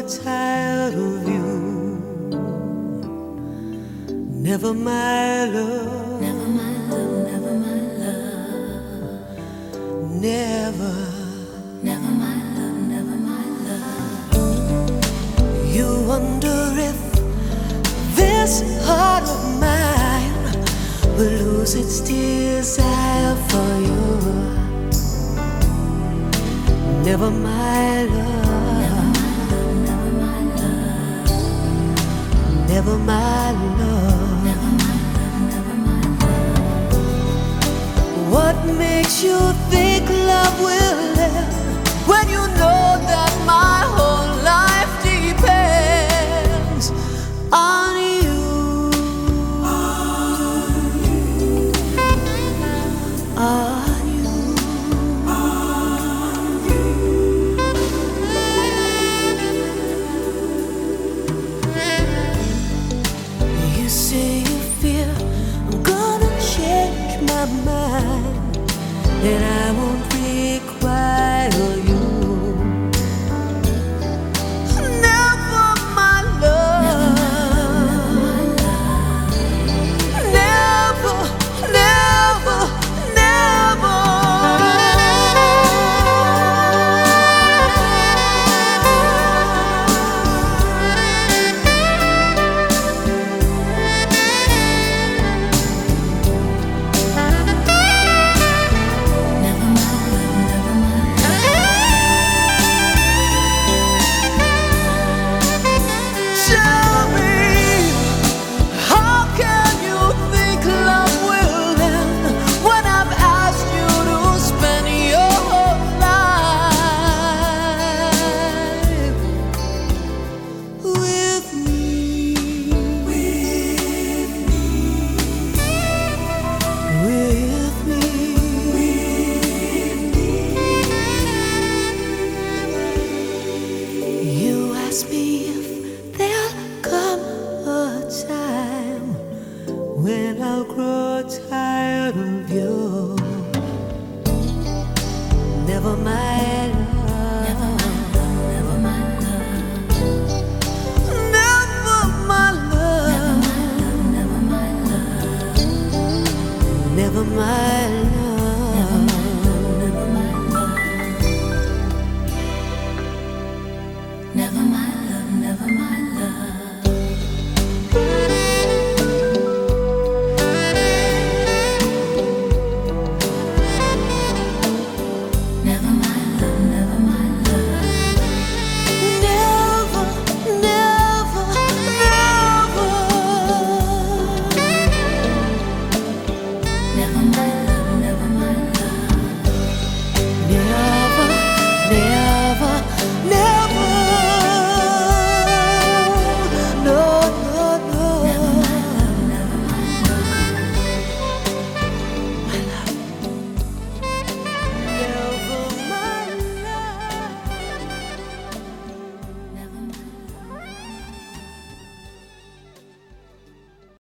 tired of you. Never my love, Never my love, never my love. never. Never my love, never my love. You wonder if this heart of mine will lose its desire for you. Never my love, Never my love, never my love. never my love, never my love. What makes you think love will live when you know that my whole life depends on you? On you. You say you fear I'm gonna change my mind, and I won't require you. Never my love, never, never, never. Never my love, never my Tell me, how can you think love will end when I've asked you to spend your whole life with me? With me. You ask me